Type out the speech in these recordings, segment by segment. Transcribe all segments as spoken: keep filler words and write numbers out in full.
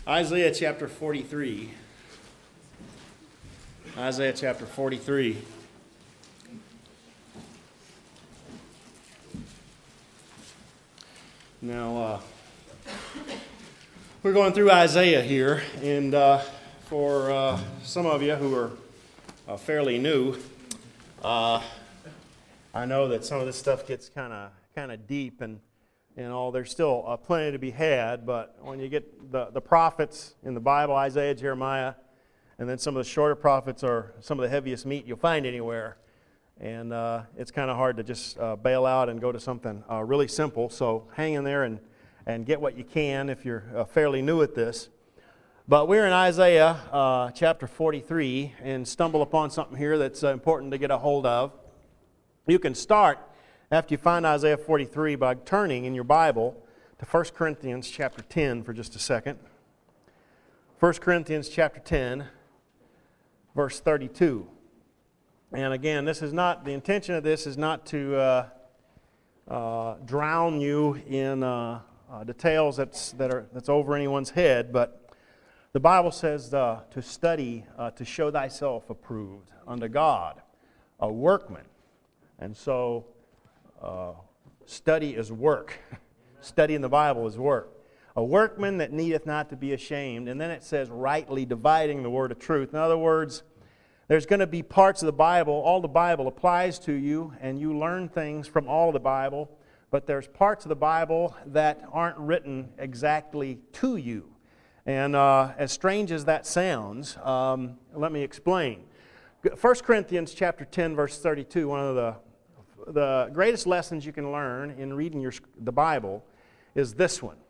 Isaiah chapter forty-three. Isaiah chapter forty-three. Now, uh, we're going through Isaiah here, and uh, for uh, some of you who are uh, fairly new, uh, I know that some of this stuff gets kind of kind of deep and and all. There's still uh, plenty to be had, but when you get the, the prophets in the Bible, Isaiah, Jeremiah, and then some of the shorter prophets are some of the heaviest meat you'll find anywhere. And uh, it's kind of hard to just uh, bail out and go to something uh, really simple. So hang in there and, and get what you can if you're uh, fairly new at this. But we're in Isaiah uh, chapter forty-three and stumble upon something here that's uh, important to get a hold of. You can start after you find Isaiah forty-three by turning in your Bible to First Corinthians chapter ten for just a second. First Corinthians chapter ten, verse thirty-two. And again, this is not, the intention of this is not to uh, uh, drown you in uh, uh, details that's, that are, that's over anyone's head, but the Bible says uh, to study, uh, to show thyself approved unto God, a workman. And so, uh, study is work. Studying the Bible is work. A workman that needeth not to be ashamed. And then it says, rightly dividing the word of truth. In other words, there's going to be parts of the Bible, all the Bible applies to you, and you learn things from all of the Bible, but there's parts of the Bible that aren't written exactly to you. And uh, as strange as that sounds, um, let me explain. First Corinthians chapter ten, verse thirty-two, one of the, the greatest lessons you can learn in reading your, the Bible is this one.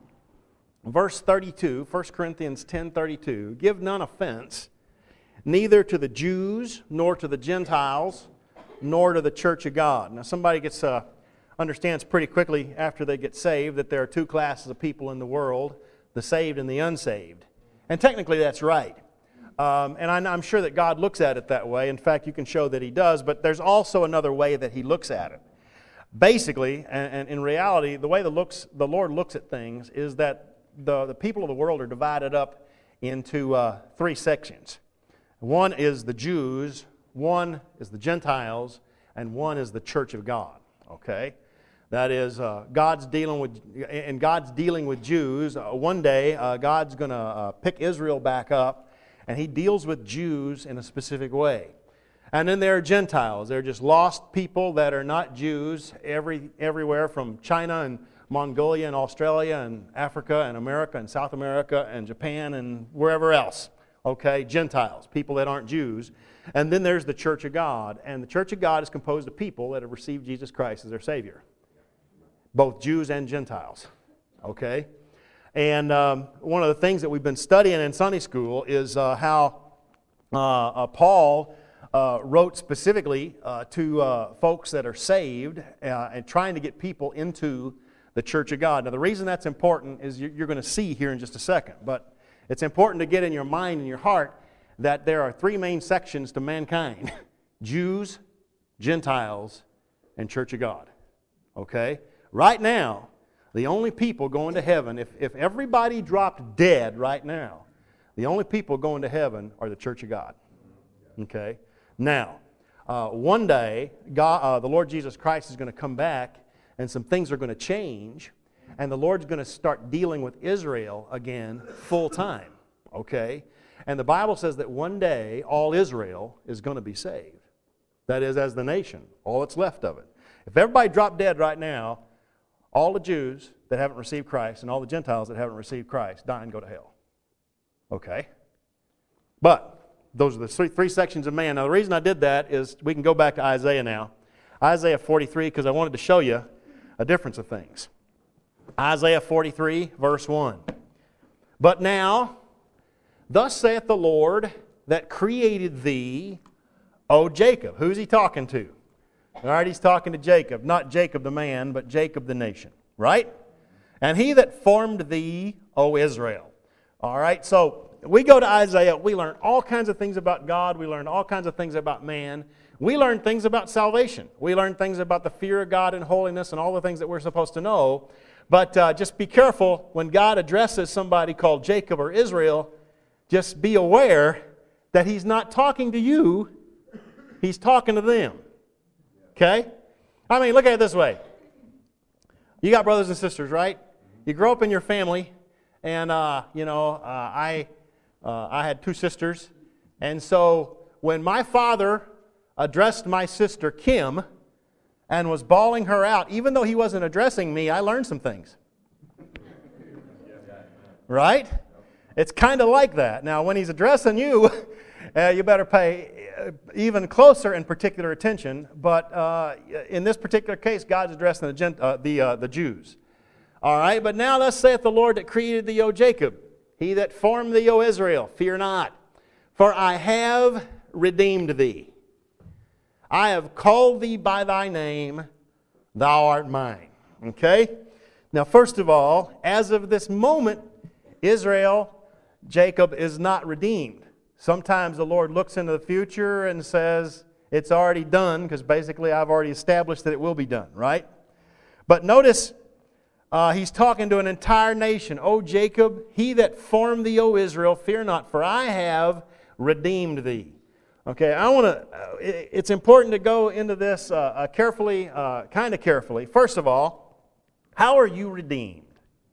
Verse thirty-two, First Corinthians ten thirty-two, give none offense, neither to the Jews, nor to the Gentiles, nor to the church of God. Now somebody gets uh, understands pretty quickly after they get saved that there are two classes of people in the world, the saved and the unsaved. And technically that's right. Um, and I, I'm sure that God looks at it that way. In fact, you can show that He does, but there's also another way that He looks at it. Basically, and, and in reality, the way the, looks, the Lord looks at things is that the, the people of the world are divided up into uh, three sections. One is the Jews, one is the Gentiles, and one is the church of God. Okay? That is, uh, God's dealing with, and God's dealing with Jews. Uh, one day, uh, God's going to uh, pick Israel back up, and He deals with Jews in a specific way. And then there are Gentiles. They're just lost people that are not Jews every everywhere from China and Mongolia and Australia and Africa and America and South America and Japan and wherever else. Okay, Gentiles, people that aren't Jews. And then there's the Church of God. And the Church of God is composed of people that have received Jesus Christ as their Savior. Both Jews and Gentiles. Okay? And um, one of the things that we've been studying in Sunday school is uh, how uh, uh, Paul uh, wrote specifically uh, to uh, folks that are saved uh, and trying to get people into the Church of God. Now the reason that's important is you're going to see here in just a second. But it's important to get in your mind and your heart that there are three main sections to mankind. Jews, Gentiles, and Church of God. Okay? Right now, the only people going to heaven, if, if everybody dropped dead right now, the only people going to heaven are the Church of God. Okay? Now, uh, one day, God, uh, the Lord Jesus Christ is going to come back, and some things are going to change, and the Lord's going to start dealing with Israel again full time. Okay? And the Bible says that one day all Israel is going to be saved. That is, as the nation, all that's left of it. If everybody dropped dead right now, all the Jews that haven't received Christ and all the Gentiles that haven't received Christ die and go to hell. Okay? But those are the three, three sections of man. Now the reason I did that is we can go back to Isaiah now. Isaiah forty-three, because I wanted to show you a difference of things. Isaiah forty-three, verse one. But now, thus saith the Lord that created thee, O Jacob. Who's He talking to? All right, He's talking to Jacob. Not Jacob the man, but Jacob the nation. Right? And He that formed thee, O Israel. All right, so we go to Isaiah. We learn all kinds of things about God. We learn all kinds of things about man. We learn things about salvation. We learn things about the fear of God and holiness and all the things that we're supposed to know. But uh, just be careful when God addresses somebody called Jacob or Israel, just be aware that He's not talking to you, He's talking to them. Okay? I mean, look at it this way. You got brothers and sisters, right? You grow up in your family, and, uh, you know, uh, I, uh, I had two sisters, and so when my father addressed my sister Kim and was bawling her out, even though he wasn't addressing me, I learned some things. Right? It's kind of like that. Now, when he's addressing you, uh, you better pay even closer and particular attention. But uh, in this particular case, God's addressing the, Gent- uh, the, uh, the Jews. All right, but now thus saith the Lord that created thee, O Jacob, he that formed thee, O Israel, fear not, for I have redeemed thee. I have called thee by thy name, thou art mine. Okay? Now, first of all, as of this moment, Israel, Jacob, is not redeemed. Sometimes the Lord looks into the future and says, it's already done, because basically I've already established that it will be done, right? But notice, uh, he's talking to an entire nation. O Jacob, he that formed thee, O Israel, fear not, for I have redeemed thee. Okay, I want to, uh, it, it's important to go into this uh, uh, carefully, uh, kind of carefully. First of all, how are you redeemed?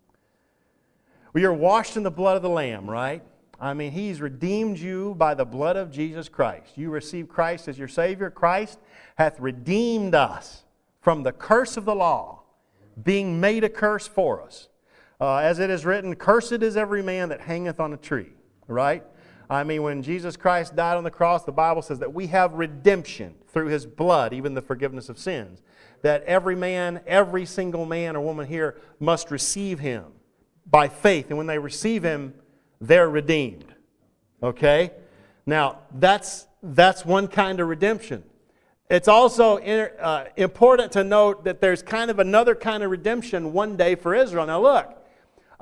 Well, you're washed in the blood of the Lamb, right? I mean, He's redeemed you by the blood of Jesus Christ. You receive Christ as your Savior. Christ hath redeemed us from the curse of the law, being made a curse for us. Uh, as it is written, cursed is every man that hangeth on a tree, right? I mean, when Jesus Christ died on the cross, the Bible says that we have redemption through His blood, even the forgiveness of sins. That every man, every single man or woman here must receive Him by faith. And when they receive Him, they're redeemed. Okay? Now, that's, that's one kind of redemption. It's also uh, important to note that there's kind of another kind of redemption one day for Israel. Now look, uh,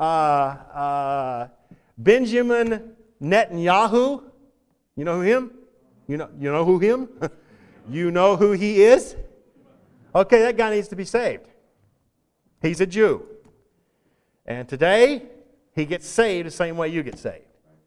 uh, Benjamin Netanyahu, you know who him? You know, you know who him? You know who he is? Okay, that guy needs to be saved. He's a Jew. And today, he gets saved the same way you get saved.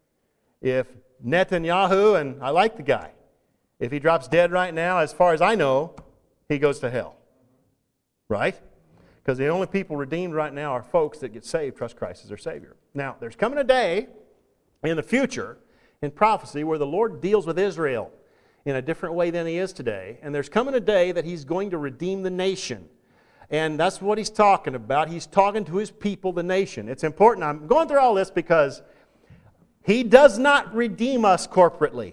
If Netanyahu, and I like the guy, if he drops dead right now, as far as I know, he goes to hell. Right? Because the only people redeemed right now are folks that get saved, trust Christ as their Savior. Now, there's coming a day in the future, in prophecy, where the Lord deals with Israel in a different way than He is today. And there's coming a day that He's going to redeem the nation. And that's what He's talking about. He's talking to His people, the nation. It's important. I'm going through all this because He does not redeem us corporately.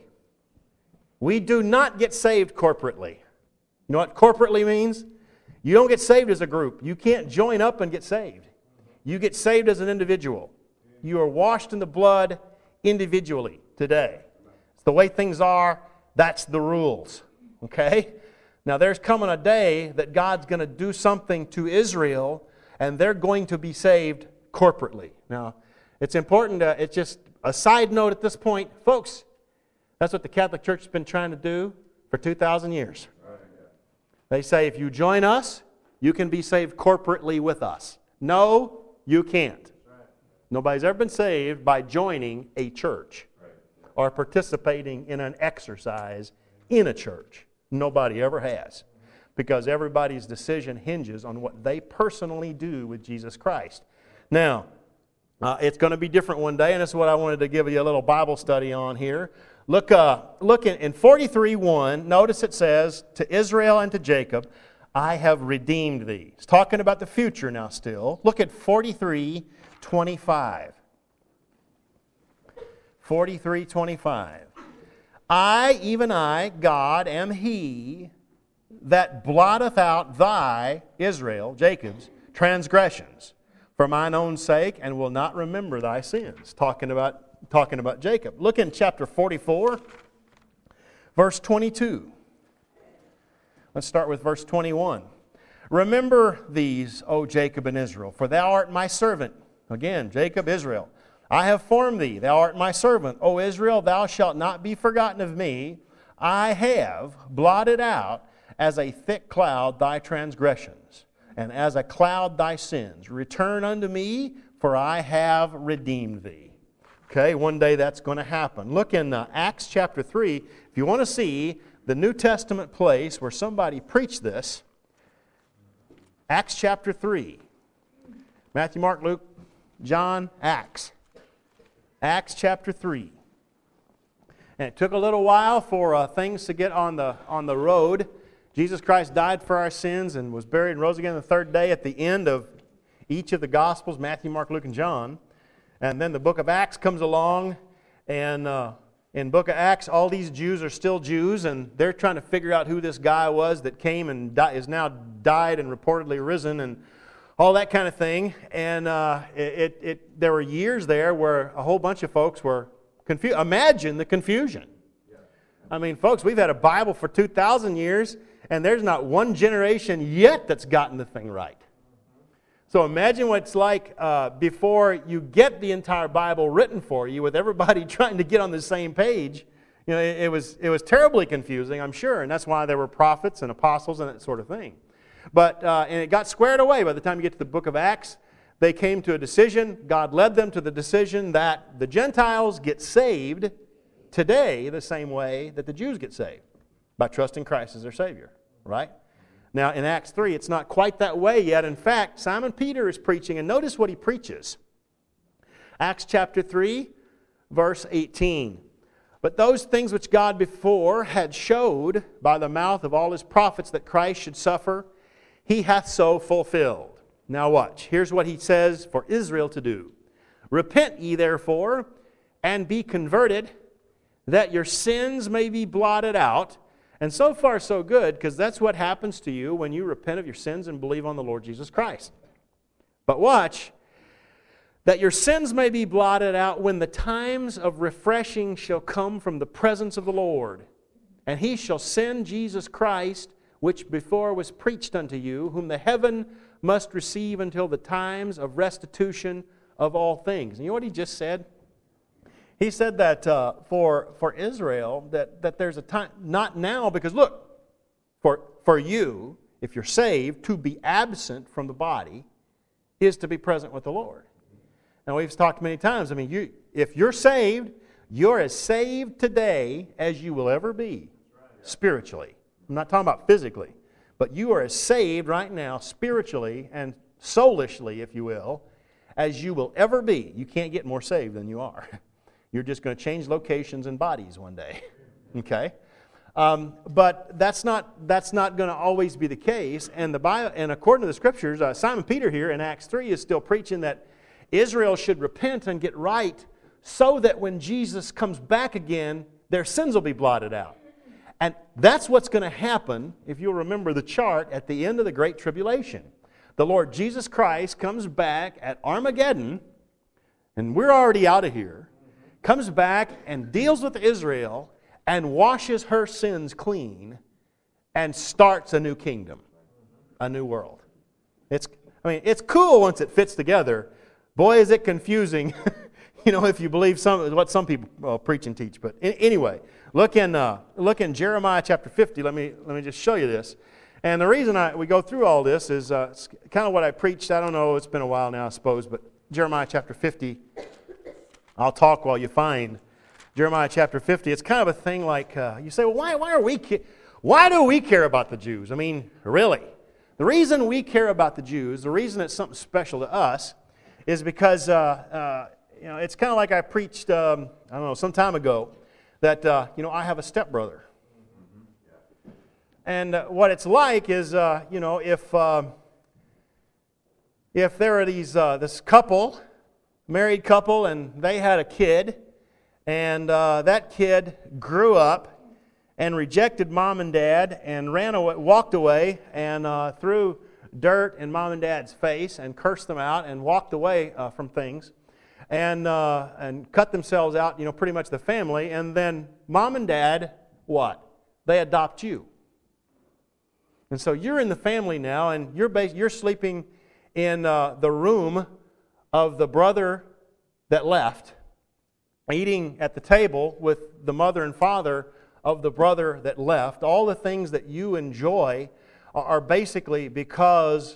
We do not get saved corporately. You know what corporately means? You don't get saved as a group. You can't join up and get saved. You get saved as an individual. You are washed in the blood individually today. It's the way things are. That's the rules. Okay? Now, there's coming a day that God's going to do something to Israel, and they're going to be saved corporately. Now, it's important, to, it's just a side note at this point. Folks, that's what the Catholic Church has been trying to do for two thousand years. They say, if you join us, you can be saved corporately with us. No, you can't. Nobody's ever been saved by joining a church or participating in an exercise in a church. Nobody ever has. Because everybody's decision hinges on what they personally do with Jesus Christ. Now, uh, it's going to be different one day, and this is what I wanted to give you a little Bible study on here. Look, uh, look in, in forty-three one, notice it says, to Israel and to Jacob, I have redeemed thee. It's talking about the future now still. Look at forty-three twenty-five. forty-three twenty-five. I, even I, God, am He that blotteth out thy, Israel, Jacob's, transgressions for mine own sake, and will not remember thy sins. Talking about, talking about Jacob. Look in chapter forty-four, verse twenty-two. Let's start with verse twenty-one. Remember these, O Jacob and Israel, for thou art my servant. Again, Jacob, Israel. I have formed thee, thou art my servant. O Israel, thou shalt not be forgotten of me. I have blotted out as a thick cloud thy transgressions, and as a cloud thy sins. Return unto me, for I have redeemed thee. Okay, one day that's going to happen. Look in uh, Acts chapter three. If you want to see the New Testament place where somebody preached this, Acts chapter three. Matthew, Mark, Luke, John, Acts. Acts chapter three. And it took a little while for uh, things to get on the, on the road. Jesus Christ died for our sins and was buried and rose again the third day at the end of each of the Gospels, Matthew, Mark, Luke, and John. And then the book of Acts comes along, and uh, in book of Acts, all these Jews are still Jews, and they're trying to figure out who this guy was that came and di- is now died and reportedly risen, and all that kind of thing. And uh, it, it, there were years there where a whole bunch of folks were confused. Imagine the confusion. I mean, folks, we've had a Bible for two thousand years, and there's not one generation yet that's gotten the thing right. So imagine what it's like uh, before you get the entire Bible written for you with everybody trying to get on the same page. You know, it, it was it was terribly confusing, I'm sure, and that's why there were prophets and apostles and that sort of thing. But uh, and it got squared away by the time you get to the book of Acts. They came to a decision. God led them to the decision that the Gentiles get saved today the same way that the Jews get saved, by trusting Christ as their Savior, right? Now, in Acts three, it's not quite that way yet. In fact, Simon Peter is preaching, and notice what he preaches. Acts chapter three, verse eighteen. But those things which God before had showed by the mouth of all His prophets that Christ should suffer, He hath so fulfilled. Now watch. Here's what He says for Israel to do. Repent ye therefore, and be converted, that your sins may be blotted out. And so far so good, because that's what happens to you when you repent of your sins and believe on the Lord Jesus Christ. But watch, that your sins may be blotted out when the times of refreshing shall come from the presence of the Lord. And He shall send Jesus Christ, which before was preached unto you, whom the heaven must receive until the times of restitution of all things. And you know what He just said? He said that uh, for, for Israel, that, that there's a time, not now, because look, for, for you, if you're saved, to be absent from the body is to be present with the Lord. Now, we've talked many times, I mean, you, if you're saved, you're as saved today as you will ever be spiritually. I'm not talking about physically, but you are as saved right now spiritually and soulishly, if you will, as you will ever be. You can't get more saved than you are. You're just going to change locations and bodies one day, okay? Um, but that's not that's not going to always be the case. And the Bible, and according to the Scriptures, uh, Simon Peter here in Acts three is still preaching that Israel should repent and get right, so that when Jesus comes back again, their sins will be blotted out. And that's what's going to happen if you'll remember the chart at the end of the Great Tribulation. The Lord Jesus Christ comes back at Armageddon, and we're already out of here. Comes back and deals with Israel and washes her sins clean and starts a new kingdom, a new world. It's, I mean, it's cool once it fits together. Boy, is it confusing, you know, if you believe some what some people well, preach and teach. But anyway, look in uh, look in Jeremiah chapter fifty. Let me let me just show you this. And the reason I we go through all this is uh, it's kind of what I preached. I don't know. It's been a while now, I suppose. But Jeremiah chapter fifty. I'll talk while you find Jeremiah chapter fifty. It's kind of a thing like, uh, you say, well, why, why are we, ca- why do we care about the Jews? I mean, really. The reason we care about the Jews, the reason it's something special to us, is because, uh, uh, you know, it's kind of like I preached, um, I don't know, some time ago, that, uh, you know, I have a stepbrother. And uh, what it's like is, uh, you know, if, uh, if there are these, uh, this couple, married couple, and they had a kid, and uh, that kid grew up and rejected mom and dad and ran away, walked away and uh, threw dirt in mom and dad's face and cursed them out and walked away uh, from things and uh, and cut themselves out, you know, pretty much the family. And then mom and dad, what? They adopt you. And so you're in the family now, and you're bas- you're sleeping in uh, the room of the brother that left, eating at the table with the mother and father of the brother that left. All the things that you enjoy are basically because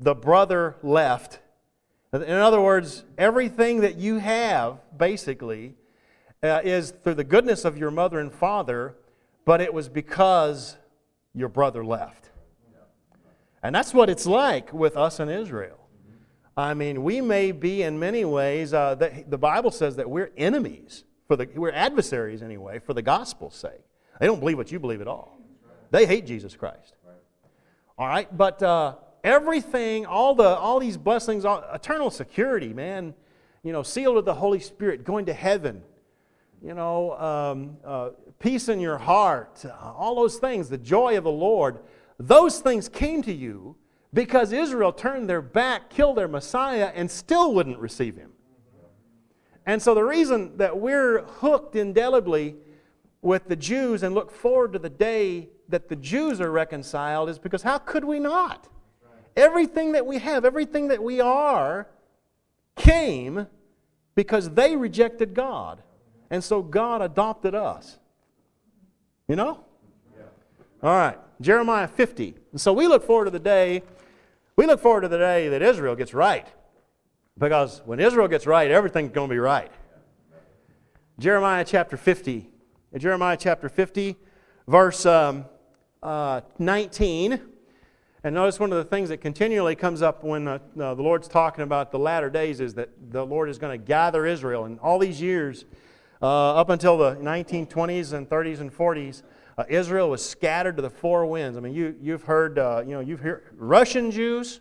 the brother left. In other words, everything that you have, basically, uh, is through the goodness of your mother and father, but it was because your brother left. And that's what it's like with us in Israel. I mean, we may be in many ways, uh, the, the Bible says that we're enemies, for the, we're adversaries anyway, for the gospel's sake. They don't believe what you believe at all. They hate Jesus Christ. All right, but uh, everything, all the all these blessings, all, eternal security, man, you know, sealed with the Holy Spirit, going to heaven, you know, um, uh, peace in your heart, uh, all those things, the joy of the Lord, those things came to you because Israel turned their back, killed their Messiah, and still wouldn't receive Him. And so the reason that we're hooked indelibly with the Jews and look forward to the day that the Jews are reconciled is because how could we not? Everything that we have, everything that we are, came because they rejected God. And so God adopted us. You know? Yeah. All right, Jeremiah fifty. And so we look forward to the day, we look forward to the day that Israel gets right. Because when Israel gets right, everything's going to be right. Jeremiah chapter fifty. Jeremiah chapter fifty, verse um, uh, nineteen. And notice one of the things that continually comes up when uh, uh, the Lord's talking about the latter days is that the Lord is going to gather Israel. And all these years, uh, up until the nineteen twenties and thirties and forties, uh, Israel was scattered to the four winds. I mean, you, you've heard, uh, you know, you've heard Russian Jews,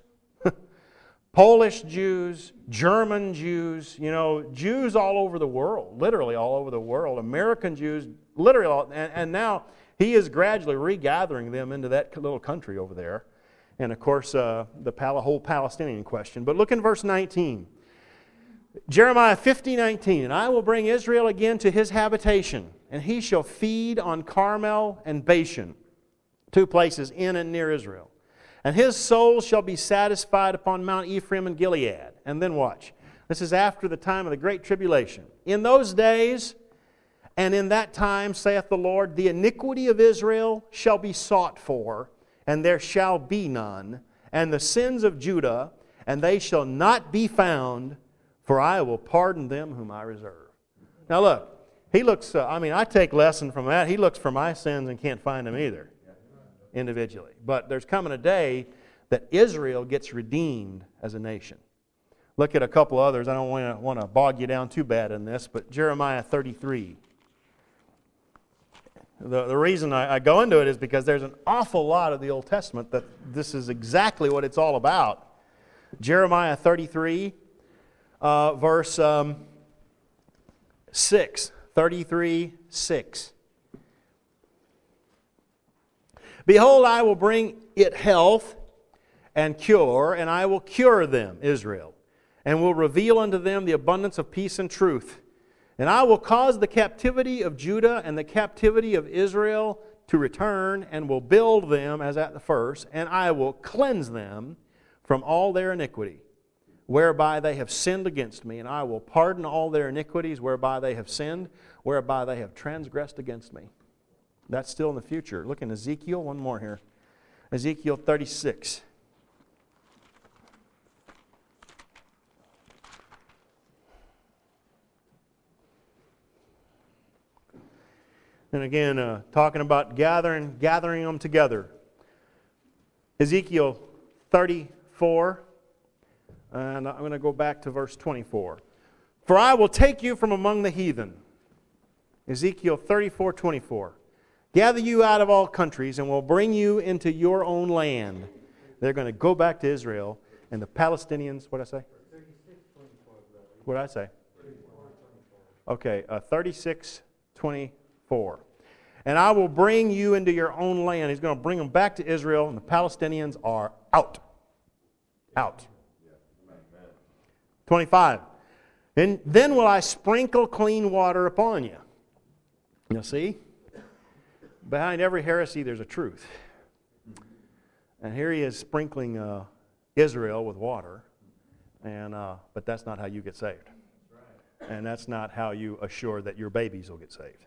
Polish Jews, German Jews, you know, Jews all over the world, literally all over the world, American Jews, literally all, and, and now He is gradually regathering them into that little country over there. And of course, uh, the pal- whole Palestinian question. But look in verse nineteen. Jeremiah fifty, nineteen. And I will bring Israel again to his habitation, and he shall feed on Carmel and Bashan, two places in and near Israel. And his soul shall be satisfied upon Mount Ephraim and Gilead. And then watch. This is after the time of the great tribulation. In those days and in that time, saith the Lord, the iniquity of Israel shall be sought for, and there shall be none, and the sins of Judah, and they shall not be found, for I will pardon them whom I reserve. Now look, he looks, uh, I mean, I take lesson from that. He looks for my sins and can't find them either, individually. But there's coming a day that Israel gets redeemed as a nation. Look at a couple others. I don't want to, want to bog you down too bad in this, but Jeremiah thirty-three. The, the reason I, I go into it is because there's an awful lot of the Old Testament that this is exactly what it's all about. Jeremiah thirty-three, uh, verse um, six. thirty-three, six. Behold, I will bring it health and cure, and I will cure them, Israel, and will reveal unto them the abundance of peace and truth. And I will cause the captivity of Judah and the captivity of Israel to return, and will build them as at the first, and I will cleanse them from all their iniquity, whereby they have sinned against me, and I will pardon all their iniquities whereby they have sinned, whereby they have transgressed against me. That's still in the future. Look in Ezekiel, one more here. Ezekiel thirty-six. And again, uh, talking about gathering, gathering them together. Ezekiel thirty-four, and I'm going to go back to verse twenty-four. For I will take you from among the heathen. Ezekiel thirty-four, twenty-four. Gather you out of all countries, and will bring you into your own land. They're going to go back to Israel, and the Palestinians, what did I say? What did I say? Okay, uh, thirty-six, twenty-four. And I will bring you into your own land. He's going to bring them back to Israel, and the Palestinians are out. Out. twenty-five. And then will I sprinkle clean water upon you. You see? Behind every heresy, there's a truth. And here he is sprinkling uh, Israel with water, and uh, but that's not how you get saved. And that's not how you assure that your babies will get saved.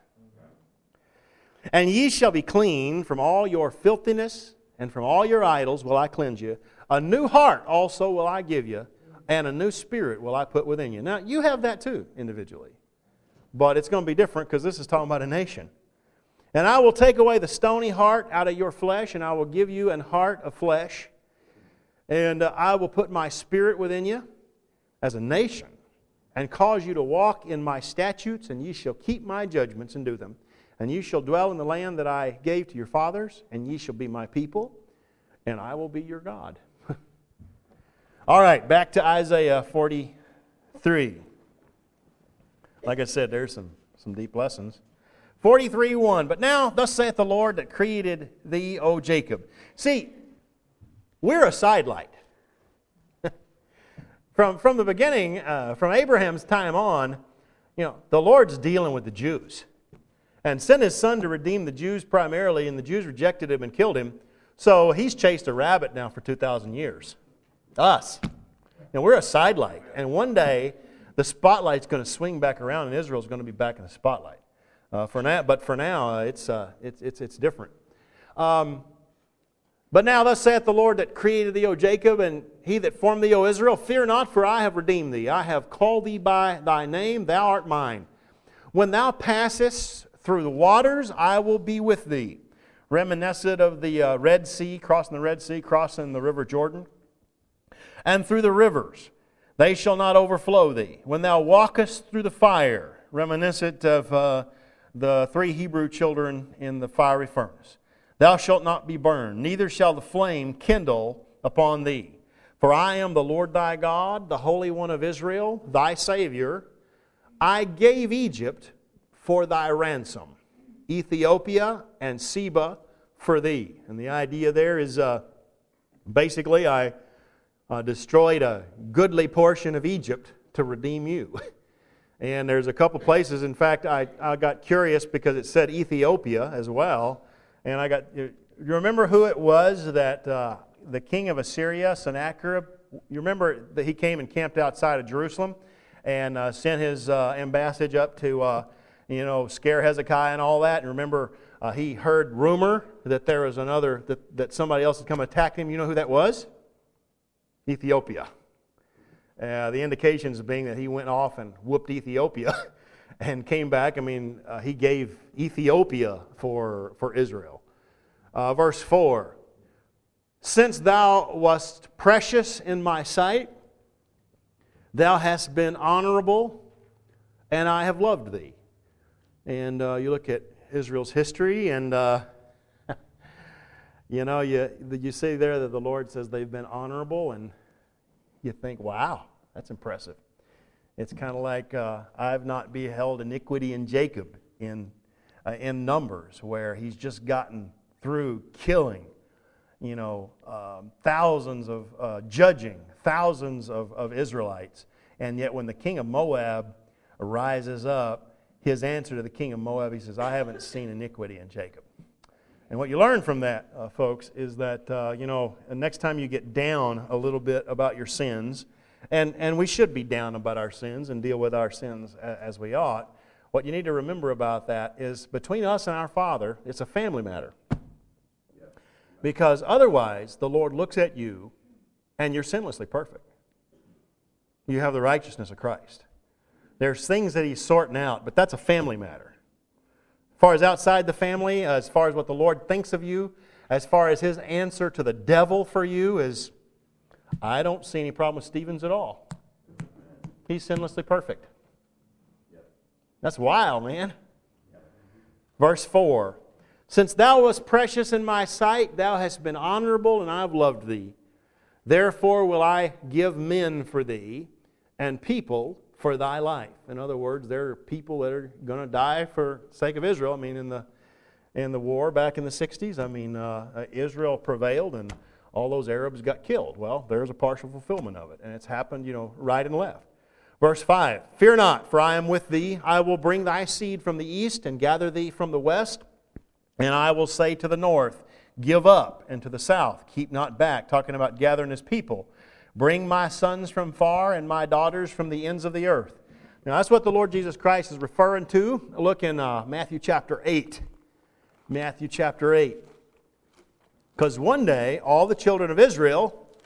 And ye shall be clean from all your filthiness, and from all your idols will I cleanse you. A new heart also will I give you, and a new spirit will I put within you. Now, you have that too, individually. But it's going to be different because this is talking about a nation. And I will take away the stony heart out of your flesh, and I will give you an heart of flesh. And uh, I will put my spirit within you as a nation, and cause you to walk in my statutes, and ye shall keep my judgments and do them. And ye shall dwell in the land that I gave to your fathers, and ye shall be my people, and I will be your God. All right, back to Isaiah forty-three. Like I said, there's some, some deep lessons. forty-three one. But now, thus saith the Lord that created thee, O Jacob. See, we're a sidelight. from, from the beginning, uh, from Abraham's time on, you know, the Lord's dealing with the Jews. And sent His Son to redeem the Jews primarily, and the Jews rejected Him and killed Him. So He's chased a rabbit now for two thousand years. Us. And we're a sidelight. And one day, the spotlight's going to swing back around, and Israel's going to be back in the spotlight. Uh, for now, but for now, uh, it's, uh, it's, it's, it's different. Um, but now thus saith the Lord that created thee, O Jacob, and He that formed thee, O Israel, fear not, for I have redeemed thee. I have called thee by thy name, thou art mine. When thou passest through the waters, I will be with thee. Reminiscent of the uh, Red Sea, crossing the Red Sea, crossing the river Jordan. And through the rivers, they shall not overflow thee. When thou walkest through the fire, reminiscent of uh, the three Hebrew children in the fiery furnace, thou shalt not be burned, neither shall the flame kindle upon thee. For I am the Lord thy God, the Holy One of Israel, thy Savior. I gave Egypt for thy ransom, Ethiopia and Seba for thee. And the idea there is uh, basically I uh, destroyed a goodly portion of Egypt to redeem you. And there's a couple places, in fact, I, I got curious because it said Ethiopia as well. And I got, you remember who it was that uh, the king of Assyria, Sennacherib, you remember that he came and camped outside of Jerusalem and uh, sent his uh, ambassage up to, uh, you know, scare Hezekiah and all that. And remember, uh, he heard rumor that there was another, that, that somebody else had come attack him. You know who that was? Ethiopia. Uh, the indications being that he went off and whooped Ethiopia and came back. I mean, uh, he gave Ethiopia for, for Israel. Uh, verse four, since thou wast precious in my sight, thou hast been honorable, and I have loved thee. And uh, you look at Israel's history, and uh, you know, you, you see there that the Lord says they've been honorable, and you think, wow, that's impressive. It's kind of like uh, I've not beheld iniquity in Jacob in uh, in Numbers, where he's just gotten through killing, you know, um, thousands of, uh, judging thousands of, of Israelites. And yet when the king of Moab rises up, his answer to the king of Moab, he says, I haven't seen iniquity in Jacob. And what you learn from that, uh, folks, is that, uh, you know, next time you get down a little bit about your sins, and, and we should be down about our sins and deal with our sins as we ought, what you need to remember about that is between us and our Father, it's a family matter. Because otherwise, the Lord looks at you and you're sinlessly perfect. You have the righteousness of Christ. There's things that He's sorting out, but that's a family matter. As far as outside the family, as far as what the Lord thinks of you, as far as His answer to the devil for you is, I don't see any problem with Stevens at all. He's sinlessly perfect. That's wild, man. Verse four, since thou wast precious in my sight, thou hast been honorable, and I have loved thee. Therefore will I give men for thee, and people for thy life. In other words, there are people that are going to die for the sake of Israel. I mean, in the in the war back in the sixties, I mean, uh, Israel prevailed, and all those Arabs got killed. Well, there's a partial fulfillment of it, and it's happened, you know, right and left. Verse five, fear not, for I am with thee. I will bring thy seed from the east and gather thee from the west. And I will say to the north, give up, and to the south, keep not back. Talking about gathering His people. Bring my sons from far and my daughters from the ends of the earth. Now that's what the Lord Jesus Christ is referring to. Look in uh, Matthew chapter eight. Matthew chapter eight. Because one day, all the children of Israel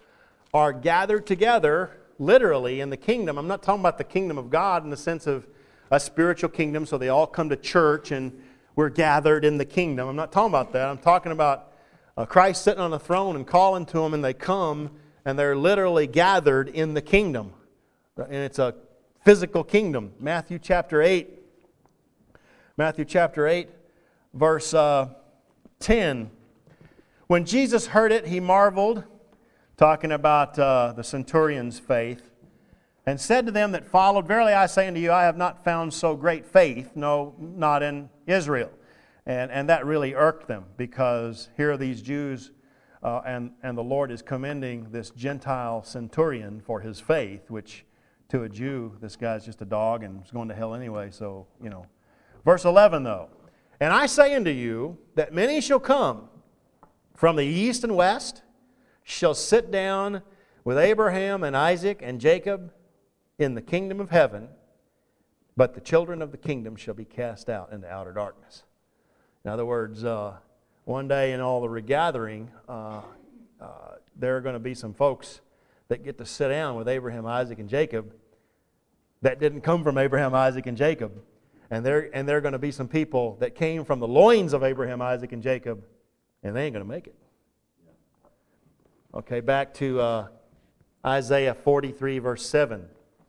are gathered together literally in the kingdom. I'm not talking about the kingdom of God in the sense of a spiritual kingdom, so they all come to church and we're gathered in the kingdom. I'm not talking about that. I'm talking about uh, Christ sitting on the throne and calling to them, and they come and they're literally gathered in the kingdom. And it's a physical kingdom. Matthew chapter eight. Matthew chapter eight, verse uh, ten. When Jesus heard it, he marveled, talking about uh, the centurion's faith, and said to them that followed, Verily I say unto you, I have not found so great faith, no, not in Israel. And, and that really irked them, because here are these Jews, uh, and, and the Lord is commending this Gentile centurion for his faith, which to a Jew, this guy's just a dog and is going to hell anyway, so, you know. Verse eleven, though, And I say unto you, that many shall come from the east and west, shall sit down with Abraham and Isaac and Jacob in the kingdom of heaven, but the children of the kingdom shall be cast out into outer darkness. In other words, uh, one day in all the regathering, uh, uh, there are going to be some folks that get to sit down with Abraham, Isaac, and Jacob that didn't come from Abraham, Isaac, and Jacob. And there, and there are going to be some people that came from the loins of Abraham, Isaac, and Jacob, and they ain't going to make it. Okay, back to uh, Isaiah forty-three, verse seven.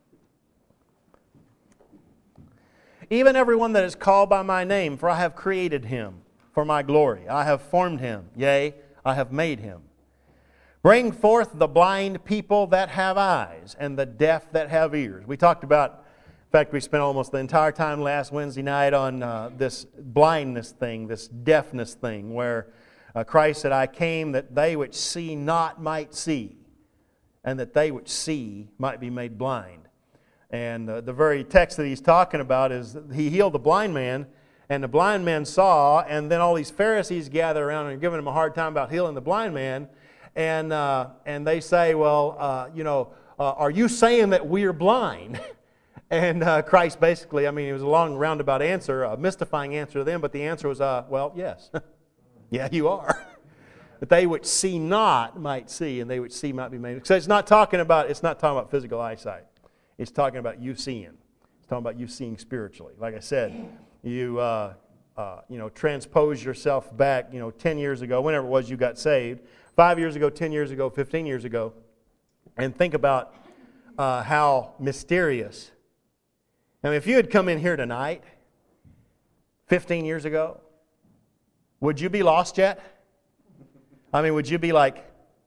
Even everyone that is called by my name, for I have created him for my glory. I have formed him, yea, I have made him. Bring forth the blind people that have eyes, and the deaf that have ears. We talked about, in fact, we spent almost the entire time last Wednesday night on uh, this blindness thing, this deafness thing, where uh, Christ said, I came that they which see not might see, and that they which see might be made blind. And uh, the very text that he's talking about is he healed the blind man, and the blind man saw, and then all these Pharisees gather around and are giving him a hard time about healing the blind man, and uh, and they say, well, uh, you know, uh, are you saying that we're blind? And uh, Christ basically, I mean, it was a long roundabout answer, a mystifying answer to them, but the answer was, uh, well, yes. Yeah, you are. That they which see not might see, and they which see might be made. So it's not talking about, it's not talking about physical eyesight. It's talking about you seeing. It's talking about you seeing spiritually. Like I said, you uh, uh, you know, transpose yourself back, you know, ten years ago, whenever it was you got saved, five years ago, ten years ago, fifteen years ago, and think about uh, how mysterious. I mean, if you had come in here tonight, fifteen years ago, would you be lost yet? I mean, would you be like,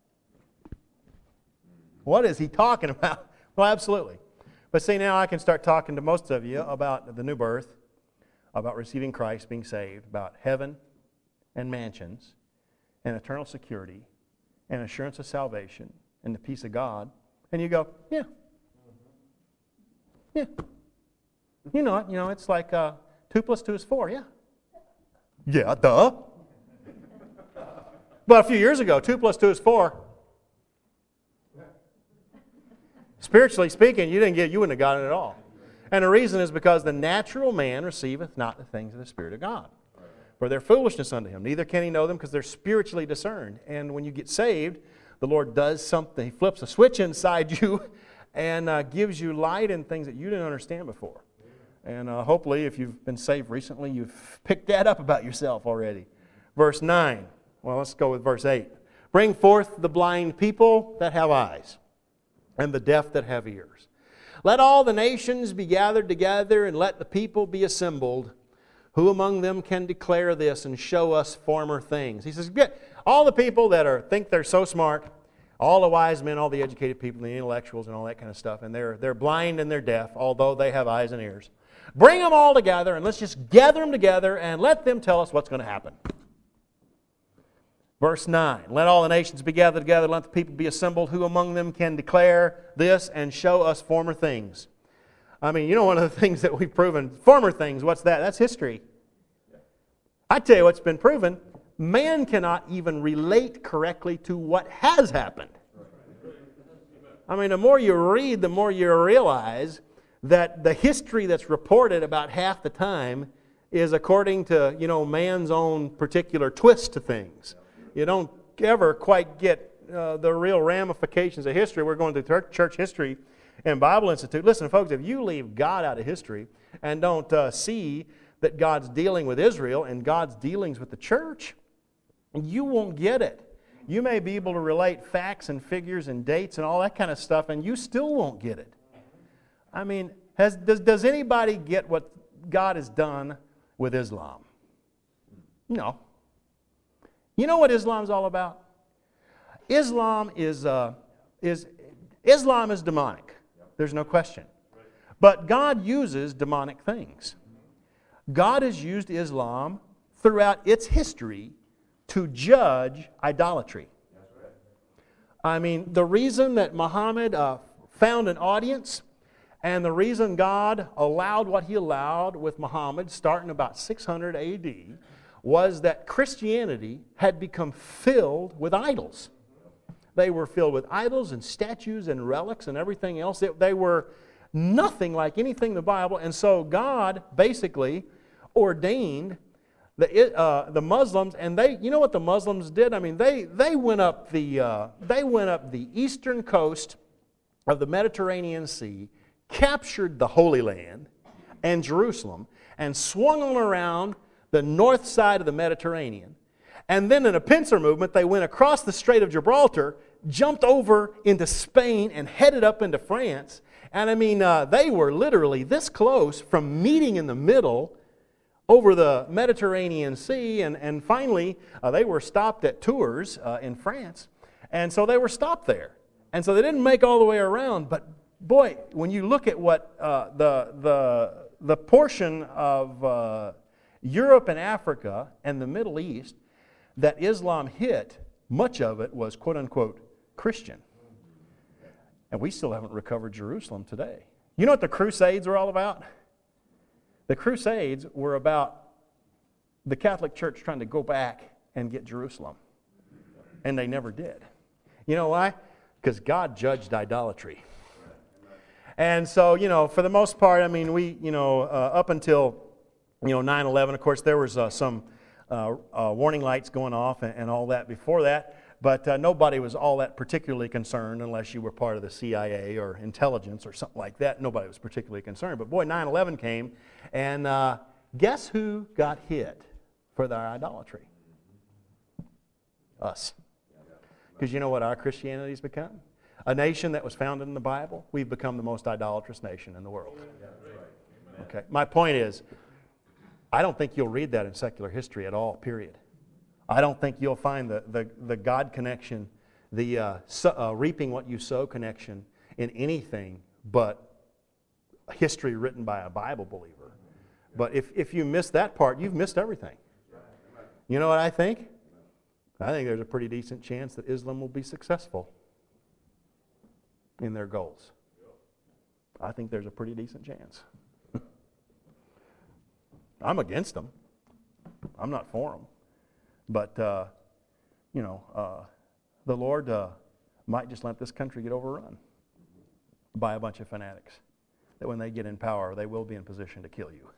what is he talking about? Well, absolutely. But see, now I can start talking to most of you about the new birth, about receiving Christ, being saved, about heaven and mansions and eternal security and assurance of salvation and the peace of God. And you go, yeah. Yeah. You know it. You know, it's like uh, two plus two is four, yeah. Yeah, duh. But a few years ago, two plus two is four. Spiritually speaking, you didn't get, you wouldn't have gotten it at all. And the reason is because the natural man receiveth not the things of the Spirit of God. For their foolishness unto him. Neither can he know them, because they're spiritually discerned. And when you get saved, the Lord does something. He flips a switch inside you and uh, gives you light and things that you didn't understand before. And uh, hopefully, if you've been saved recently, you've picked that up about yourself already. Verse nine. Well, let's go with verse eight. Bring forth the blind people that have eyes, and the deaf that have ears. Let all the nations be gathered together, and let the people be assembled. Who among them can declare this and show us former things? He says, get all the people that are think they're so smart, all the wise men, all the educated people, the intellectuals and all that kind of stuff, and they're, they're blind and they're deaf, although they have eyes and ears. Bring them all together, and let's just gather them together and let them tell us what's going to happen. Verse nine, let all the nations be gathered together, let the people be assembled. Who among them can declare this and show us former things? I mean, you know, one of the things that we've proven, former things, what's that? That's history. I tell you what's been proven, man cannot even relate correctly to what has happened. I mean, the more you read, the more you realize that the history that's reported about half the time is according to, you know, man's own particular twist to things. You don't ever quite get uh, the real ramifications of history. We're going through church history and Bible Institute. Listen, folks, if you leave God out of history and don't uh, see that God's dealing with Israel and God's dealings with the church, you won't get it. You may be able to relate facts and figures and dates and all that kind of stuff, and you still won't get it. I mean, has, does, does anybody get what God has done with Islam? No. You know what Islam's all about? Islam is, uh, is, Islam is demonic. There's no question. But God uses demonic things. God has used Islam throughout its history to judge idolatry. I mean, the reason that Muhammad uh, found an audience and the reason God allowed what He allowed with Muhammad starting about six hundred A D was that Christianity had become filled with idols. They were filled with idols and statues and relics and everything else. They, they were nothing like anything in the Bible. And so God basically ordained the, uh, the Muslims, and they, you know what the Muslims did? I mean, they, they, went up the, uh, they went up the eastern coast of the Mediterranean Sea, captured the Holy Land and Jerusalem, and swung on around the north side of the Mediterranean. And then in a pincer movement, they went across the Strait of Gibraltar, jumped over into Spain, and headed up into France. And I mean, uh, they were literally this close from meeting in the middle over the Mediterranean Sea. And, and finally, uh, they were stopped at Tours uh, in France. And so they were stopped there. And so they didn't make all the way around. But boy, when you look at what uh, the, the, the portion of uh, Europe and Africa and the Middle East that Islam hit, much of it was quote-unquote Christian. And we still haven't recovered Jerusalem today. You know what the Crusades were all about? The Crusades were about the Catholic Church trying to go back and get Jerusalem. And they never did. You know why? Because God judged idolatry. And so, you know, for the most part, I mean, we, you know, uh, up until, you know, nine eleven, of course, there was uh, some uh, uh, warning lights going off and, and all that before that. But uh, nobody was all that particularly concerned unless you were part of the C I A or intelligence or something like that. Nobody was particularly concerned. But boy, nine eleven came, and uh, guess who got hit for their idolatry? Us. Because you know what our Christianity's become? A nation that was founded in the Bible. We've become the most idolatrous nation in the world. Okay. My point is, I don't think you'll read that in secular history at all, period. I don't think you'll find the, the, the God connection, the uh, so, uh, reaping what you sow connection in anything but history written by a Bible believer. But if, if you miss that part, you've missed everything. You know what I think? I think there's a pretty decent chance that Islam will be successful in their goals. I think there's a pretty decent chance. I'm against them. I'm not for them. But, uh, you know, uh, the Lord uh, might just let this country get overrun by a bunch of fanatics. That when they get in power, they will be in position to kill you.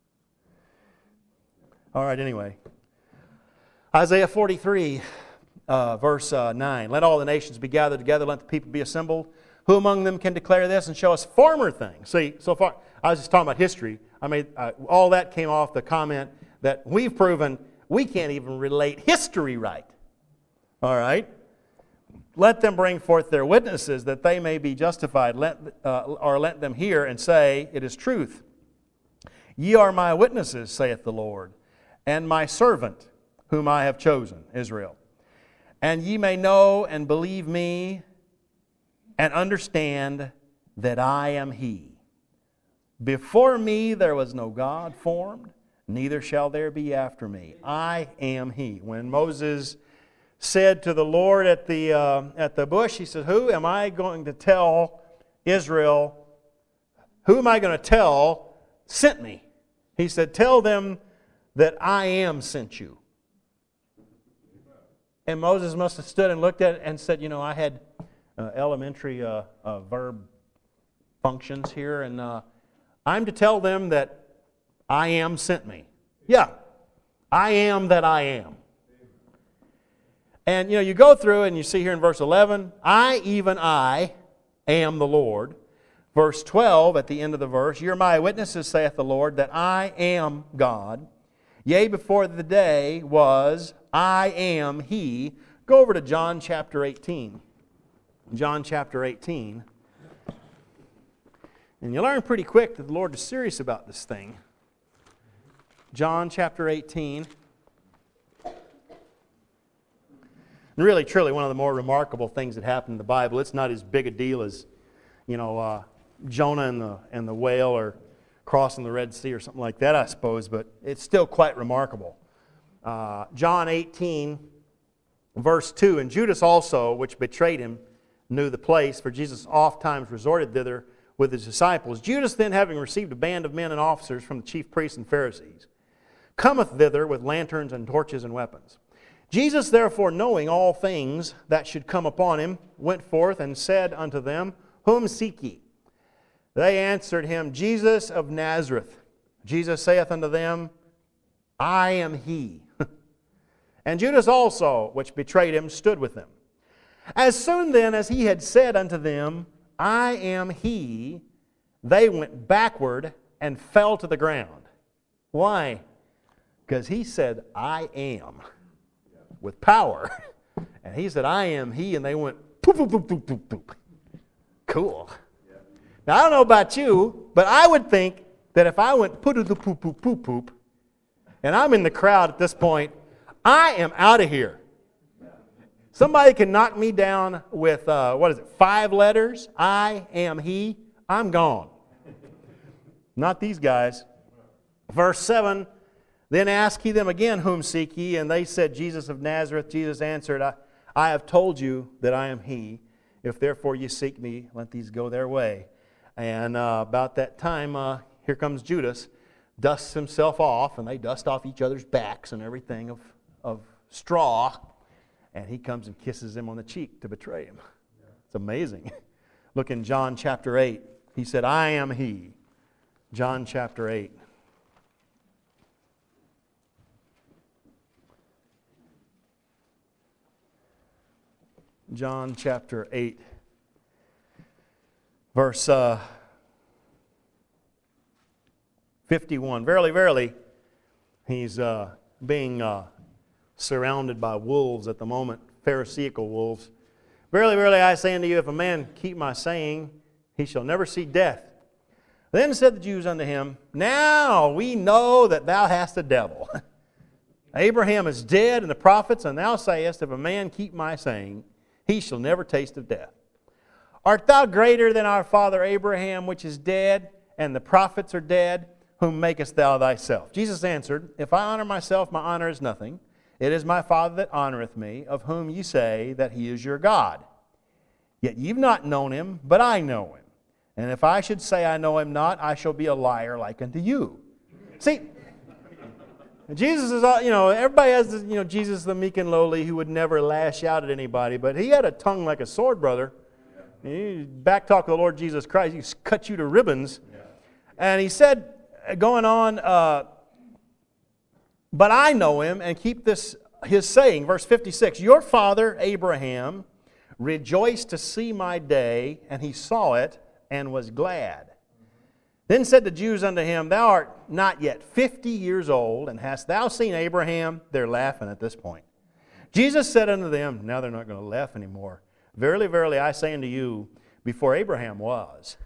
All right, anyway. Isaiah forty-three, uh, verse uh, nine. Let all the nations be gathered together, let the people be assembled. Who among them can declare this and show us former things? See, so far, I was just talking about history. I mean, uh, all that came off the comment that we've proven we can't even relate history right. All right? Let them bring forth their witnesses that they may be justified, let, uh, or let them hear and say, it is truth. Ye are my witnesses, saith the Lord, and my servant, whom I have chosen, Israel. And ye may know and believe me, and understand that I am He. Before me there was no God formed, neither shall there be after me. I am He. When Moses said to the Lord at the, uh, at the bush, he said, who am I going to tell Israel, who am I going to tell sent me? He said, tell them that I am sent you. And Moses must have stood and looked at it and said, you know, I had uh, elementary uh, uh, verb functions here, and uh, I'm to tell them that I am sent me. Yeah, I am that I am. And, you know, you go through and you see here in verse eleven, I, even I, am the Lord. Verse twelve, at the end of the verse, you're my witnesses, saith the Lord, that I am God. Yea, before the day was, I am He. Go over to John chapter eighteen. John chapter eighteen. And you learn pretty quick that the Lord is serious about this thing. John chapter eighteen. And really, truly, one of the more remarkable things that happened in the Bible. It's not as big a deal as, you know, uh, Jonah and the, and the whale or crossing the Red Sea or something like that, I suppose, but it's still quite remarkable. Uh, John eighteen, verse two, and Judas also, which betrayed him, knew the place, for Jesus oft times resorted thither with his disciples. Judas then, having received a band of men and officers from the chief priests and Pharisees, cometh thither with lanterns and torches and weapons. Jesus, therefore, knowing all things that should come upon him, went forth and said unto them, Whom seek ye? They answered him, Jesus of Nazareth. Jesus saith unto them, I am he. And Judas also, which betrayed him, stood with them. As soon then as he had said unto them, I am he, they went backward and fell to the ground. Why? Because he said, I am, with power. And he said, I am he, and they went poop, poop, poop, poop, poop, poop. Cool. Now, I don't know about you, but I would think that if I went poop, poop, poop, poop, poop, poop, and I'm in the crowd at this point, I am out of here. Somebody can knock me down with, uh, what is it, five letters? I am he. I'm gone. Not these guys. Verse seven, then asked he them again, Whom seek ye? And they said, Jesus of Nazareth. Jesus answered, I, I have told you that I am he. If therefore ye seek me, let these go their way. And uh, about that time, uh, here comes Judas, dusts himself off, and they dust off each other's backs and everything of, of straw. And he comes and kisses him on the cheek to betray him. It's amazing. Look in John chapter eight. He said, I am he. John chapter eight. John chapter eight. Verse uh, fifty-one. Verily, verily, he's uh, being uh, surrounded by wolves at the moment, Pharisaical wolves. Verily, verily, I say unto you, if a man keep my saying, he shall never see death. Then said the Jews unto him, Now we know that thou hast a devil. Abraham is dead, and the prophets, and thou sayest, if a man keep my saying, he shall never taste of death. Art thou greater than our father Abraham, which is dead, and the prophets are dead? Whom makest thou thyself? Jesus answered, If I honor myself, my honor is nothing. It is my Father that honoreth me, of whom ye say that he is your God. Yet ye have not known him, but I know him. And if I should say I know him not, I shall be a liar like unto you. See, Jesus is, you know, everybody has, this, you know, Jesus the meek and lowly who would never lash out at anybody, but he had a tongue like a sword, brother. He backtalk the Lord Jesus Christ, he cut you to ribbons. And he said, going on, uh, but I know him, and keep this, his saying, verse fifty-six, Your father Abraham rejoiced to see my day, and he saw it, and was glad. Then said the Jews unto him, Thou art not yet fifty years old, and hast thou seen Abraham? They're laughing at this point. Jesus said unto them, now they're not going to laugh anymore, Verily, verily, I say unto you, before Abraham was,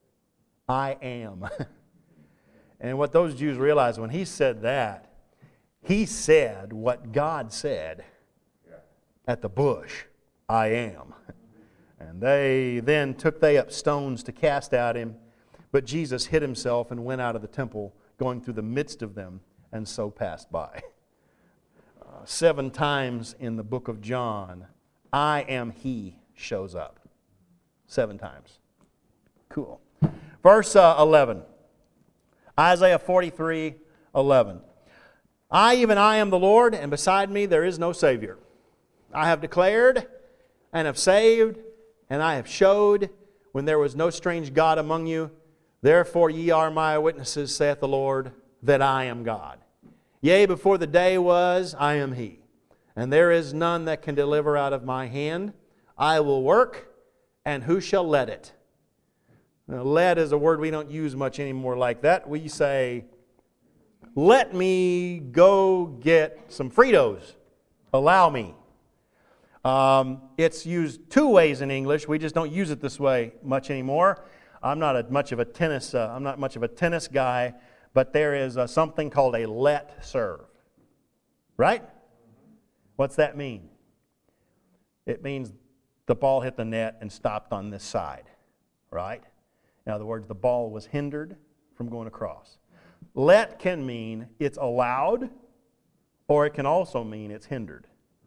I am. And what those Jews realized when he said that, he said what God said at the bush, I am. And they then took they up stones to cast at him, but Jesus hid himself and went out of the temple, going through the midst of them, and so passed by. Uh, seven times in the book of John, I am he shows up. Seven times. Cool. Verse uh, eleven. Isaiah forty-three, eleven. I, even I, am the Lord, and beside me there is no Savior. I have declared and have saved, and I have showed when there was no strange God among you. Therefore ye are my witnesses, saith the Lord, that I am God. Yea, before the day was, I am he. and there is none that can deliver out of my hand. I will work, and who shall let it? Now, let is a word we don't use much anymore like that. We say, let me go get some Fritos. Allow me. Um, it's used two ways in English. We just don't use it this way much anymore. I'm not a, much of a tennis. Uh, I'm not much of a tennis guy, but there is uh, something called a let serve. Right? What's that mean? It means the ball hit the net and stopped on this side. Right? In other words, the ball was hindered from going across. Let can mean it's allowed, or it can also mean it's hindered.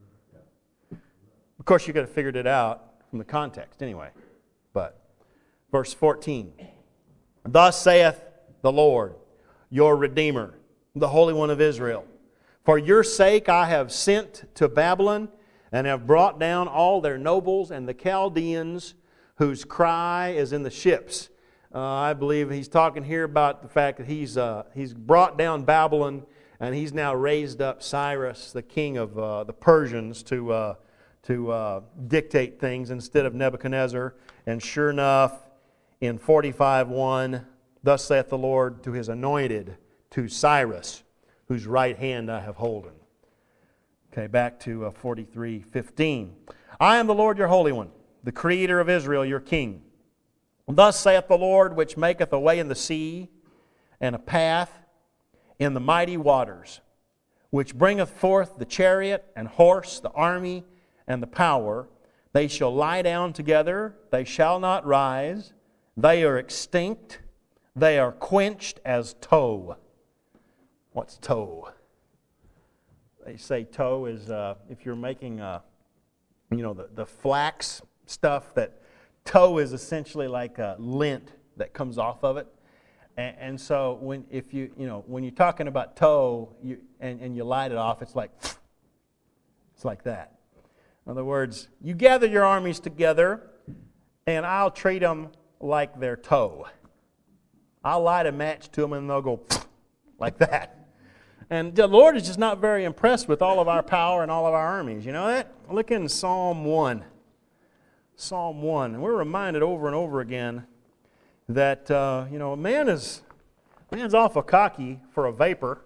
Of course, you could have figured it out from the context anyway. But, verse fourteen. Thus saith the Lord, your Redeemer, the Holy One of Israel. For your sake I have sent to Babylon, and have brought down all their nobles and the Chaldeans, whose cry is in the ships. Uh, I believe he's talking here about the fact that he's uh, he's brought down Babylon, and he's now raised up Cyrus, the king of uh, the Persians, to uh, to uh, dictate things instead of Nebuchadnezzar. And sure enough, in forty-five one, thus saith the Lord to his anointed, to Cyrus, whose right hand I have holden. Okay, back to uh, forty-three fifteen. I am the Lord your Holy One, the Creator of Israel, your King. Thus saith the Lord, which maketh a way in the sea, and a path in the mighty waters, which bringeth forth the chariot and horse, the army, and the power. They shall lie down together, they shall not rise. They are extinct, they are quenched as tow. What's tow? They say tow is uh, if you're making, uh, you know, the, the flax stuff, that tow is essentially like a lint that comes off of it. And, and so when if you you know when you're talking about tow you, and, and you light it off, it's like it's like that. In other words, you gather your armies together, and I'll treat them like they're tow. I'll light a match to them, and they'll go like that. And the Lord is just not very impressed with all of our power and all of our armies. You know that? Look in Psalm one. Psalm one. And we're reminded over and over again that, uh, you know, man is man's awful cocky for a vapor.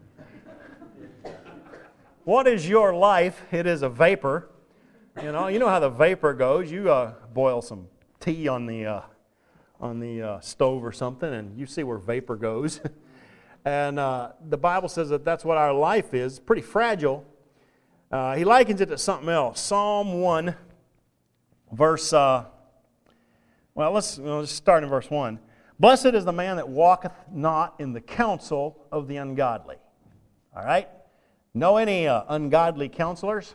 What is your life? It is a vapor. You know, you know how the vapor goes. You uh, boil some tea on the uh, on the uh, stove or something, and you see where vapor goes. And uh, the Bible says that that's what our life is. Pretty fragile. Uh, he likens it to something else. Psalm one. Verse, uh, well, let's, let's start in verse one. Blessed is the man that walketh not in the counsel of the ungodly. All right? Know any uh, ungodly counselors?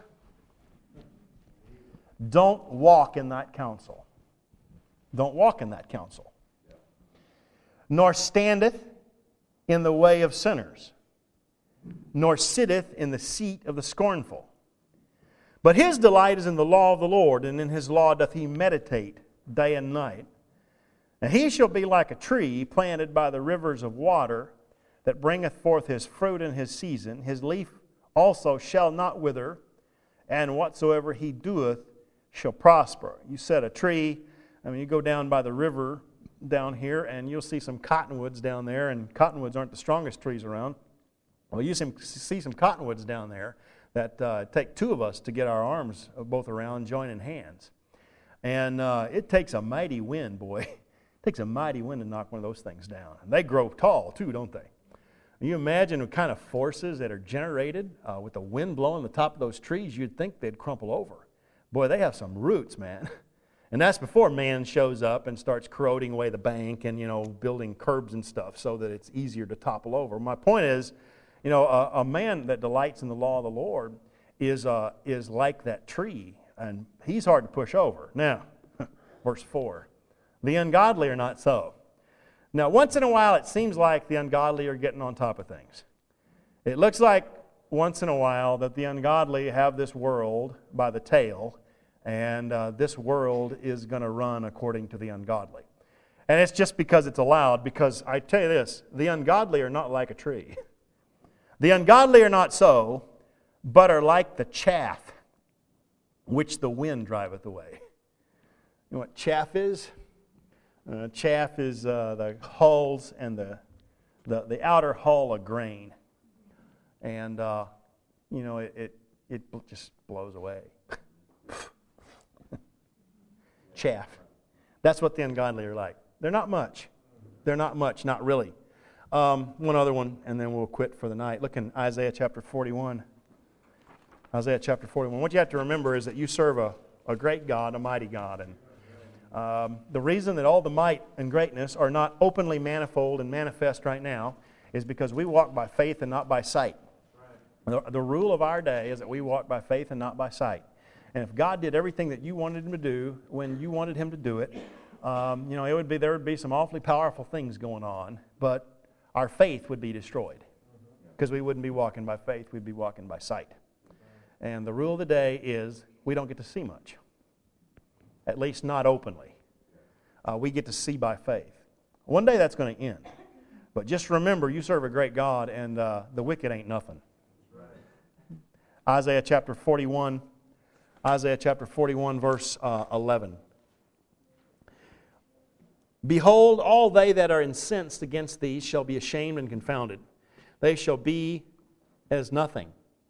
Don't walk in that counsel. Don't walk in that counsel. Nor standeth in the way of sinners, nor sitteth in the seat of the scornful. But his delight is in the law of the Lord, and in his law doth he meditate day and night. And he shall be like a tree planted by the rivers of water, that bringeth forth his fruit in his season. His leaf also shall not wither, and whatsoever he doeth shall prosper. You set a tree, I mean, you go down by the river down here, and you'll see some cottonwoods down there, and cottonwoods aren't the strongest trees around. Well, you see some cottonwoods down there that uh, take two of us to get our arms both around, joining hands. And uh, it takes a mighty wind, boy. It takes a mighty wind to knock one of those things down. And they grow tall, too, don't they? You imagine the kind of forces that are generated uh, with the wind blowing the top of those trees, you'd think they'd crumple over. Boy, they have some roots, man. And that's before man shows up and starts corroding away the bank and, you know, building curbs and stuff so that it's easier to topple over. My point is, you know, a, a man that delights in the law of the Lord is uh, is like that tree, and he's hard to push over. Now, verse four, the ungodly are not so. Now, once in a while, it seems like the ungodly are getting on top of things. It looks like once in a while that the ungodly have this world by the tail, and uh, this world is going to run according to the ungodly. And it's just because it's allowed, because I tell you this, the ungodly are not like a tree. The ungodly are not so, but are like the chaff which the wind driveth away. You know what chaff is? Uh, chaff is uh, the hulls and the, the the outer hull of grain, and uh, you know it, it it just blows away. Chaff. That's what the ungodly are like. They're not much. They're not much. Not really. Um, one other one, and then we'll quit for the night. Look in Isaiah chapter forty-one. Isaiah chapter forty-one. What you have to remember is that you serve a, a great God, a mighty God, and Um, the reason that all the might and greatness are not openly manifold and manifest right now is because we walk by faith and not by sight. Right. The, the rule of our day is that we walk by faith and not by sight. And if God did everything that you wanted Him to do when you wanted Him to do it, um, you know, it would be there would be some awfully powerful things going on, but our faith would be destroyed because we wouldn't be walking by faith; we'd be walking by sight. And the rule of the day is we don't get to see much. At least not openly. Uh, we get to see by faith. One day that's going to end. But just remember, you serve a great God, and uh, the wicked ain't nothing. Right. Isaiah chapter forty-one, Isaiah chapter forty-one, verse uh, eleven. Behold, all they that are incensed against thee shall be ashamed and confounded. They shall be as nothing.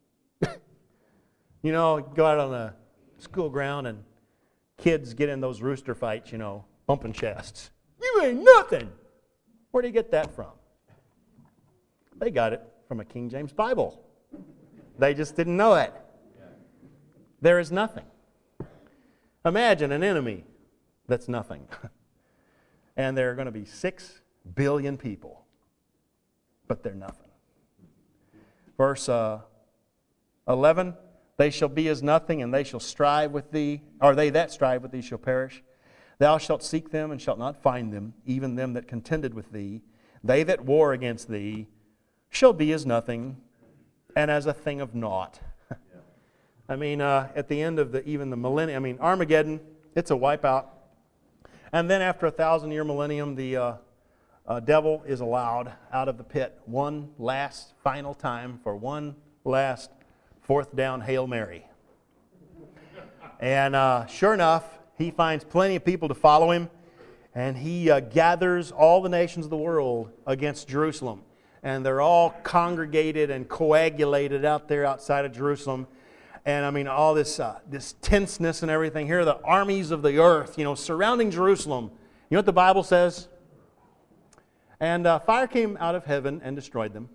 You know, go out on the school ground and kids get in those rooster fights, you know, bumping chests. You ain't nothing. Where do you get that from? They got it from a King James Bible. They just didn't know it. There is nothing. Imagine an enemy that's nothing. And there are going to be six billion people, but they're nothing. Verse uh, eleven. They shall be as nothing, and they shall strive with thee, or they that strive with thee shall perish. Thou shalt seek them, and shalt not find them, even them that contended with thee. They that war against thee shall be as nothing, and as a thing of naught. I mean, uh, at the end of the even the millennium, I mean, Armageddon, it's a wipeout. And then after a thousand-year millennium, the uh, uh, devil is allowed out of the pit one last, final time for one last fourth down Hail Mary. And uh, sure enough, he finds plenty of people to follow him, and he uh, gathers all the nations of the world against Jerusalem. And they're all congregated and coagulated out there outside of Jerusalem. And I mean, all this uh, this tenseness and everything. Here are the armies of the earth, you know, surrounding Jerusalem. You know what the Bible says? And uh, fire came out of heaven and destroyed them.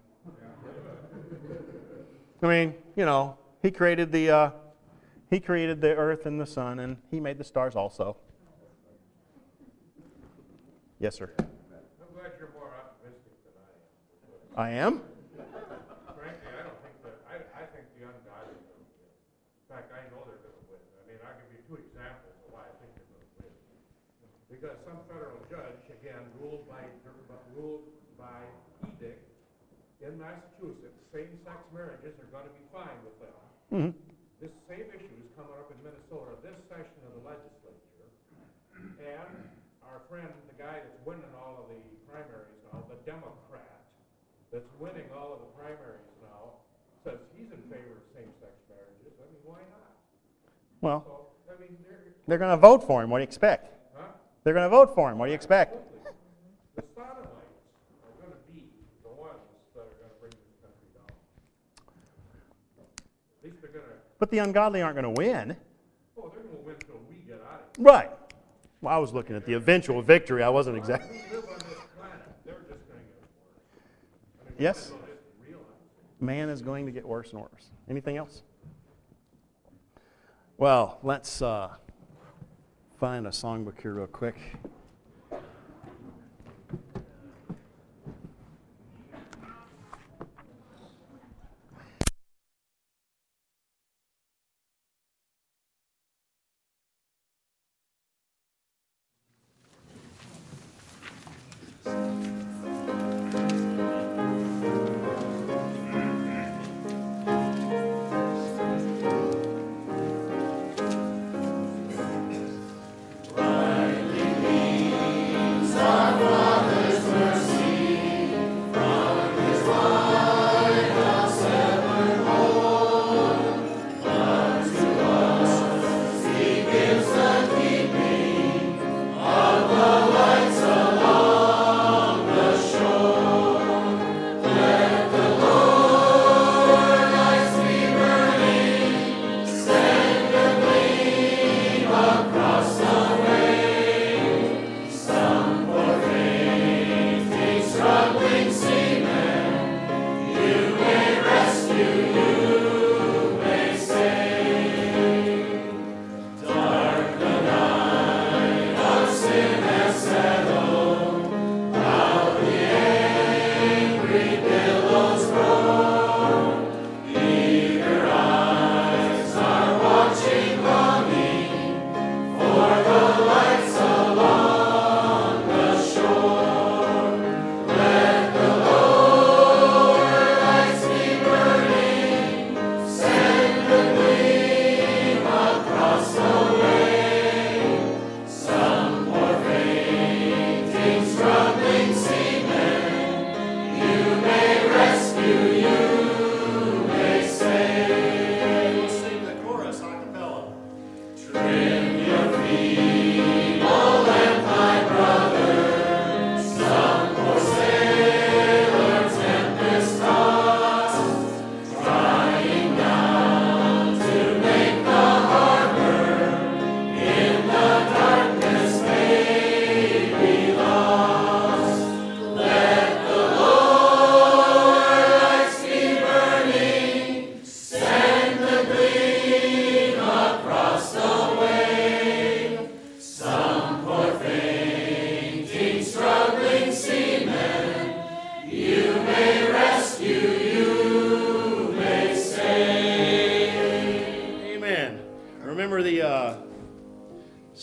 I mean, you know, He created the uh, He created the earth and the sun, and He made the stars also. Yes, sir. I'm glad you're more optimistic than I am. I am? Frankly, I don't think that. I, I think the ungodly are going to win. In fact, I know they're going to win. I mean, I'll give you two examples of why I think they're going to win. Because some federal judge, again, ruled by ruled by edict in Massachusetts, same-sex marriages are going to be fine with them. Mm-hmm. This same issue is coming up in Minnesota this session of the legislature. And our friend, the guy that's winning all of the primaries now, the Democrat that's winning all of the primaries now, says he's in favor of same-sex marriages. I mean, why not? Well, so, I mean, they're, they're going to vote for him. What do you expect? Huh? They're going to vote for him. What do you expect? The sodomites are going to be the ones that are going to bring this country down. At least they're going to... But the ungodly aren't going to win. Oh, they're going to win until we get out of here. Right. Well, I was looking at the eventual victory. I wasn't exactly... We live on this planet. They're just going to get worse. I mean, Yes. realize it. Man is going to get worse and worse. Anything else? Well, let's uh, find a songbook here real quick.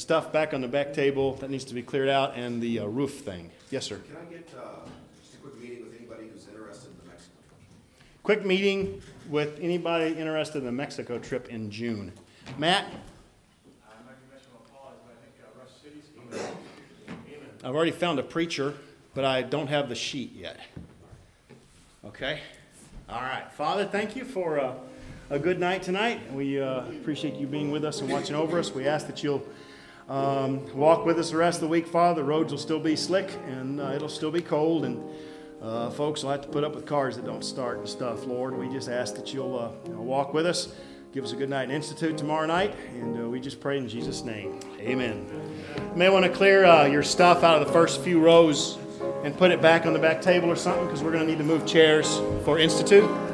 stuff back on the back table that needs to be cleared out, and the uh, roof thing. Yes, sir. Can I get uh, just a quick meeting with anybody who's interested in the Mexico trip? Quick meeting with anybody interested in the Mexico trip in June. Matt? I'm not going to mention Paul, but I think uh, Rush City's coming. I've already found a preacher, but I don't have the sheet yet. Okay? All right. Father, thank you for uh, a good night tonight. We uh, appreciate you being with us and watching over us. We ask that you'll um, walk with us the rest of the week, Father. The roads will still be slick, and uh, it'll still be cold, and uh, folks will have to put up with cars that don't start and stuff, Lord. We just ask that you'll uh, you know, walk with us. Give us a good night in Institute tomorrow night, and uh, we just pray in Jesus' name. Amen. You may want to clear uh, your stuff out of the first few rows and put it back on the back table or something, because we're going to need to move chairs for Institute.